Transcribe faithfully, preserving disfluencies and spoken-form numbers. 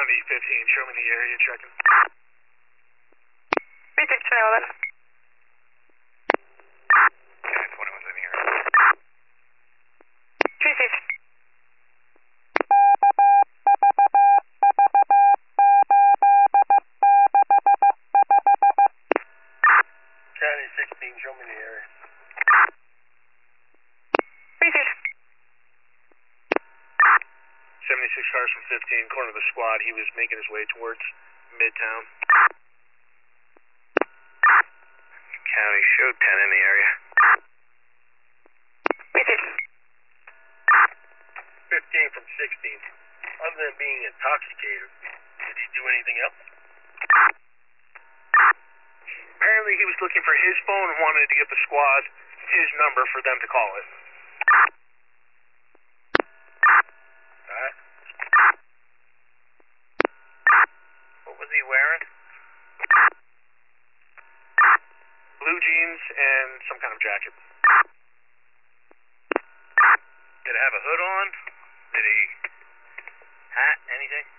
County fifteen, show me the area, checking. three six two eleven. County twenty-one's in the area. three six. County sixteen, show me the area. three six. seventy-six cars from fifteen, corner of the squad. He was making his way towards Midtown. County, show ten in the area. three six. fifteen from sixteen. Other than being intoxicated, did he do anything else? Apparently he was looking for his phone and wanted to get the squad his number for them to call it. Alright. What was he wearing? Blue jeans and some kind of jacket. Did it have a hood on? Did he hat? Anything?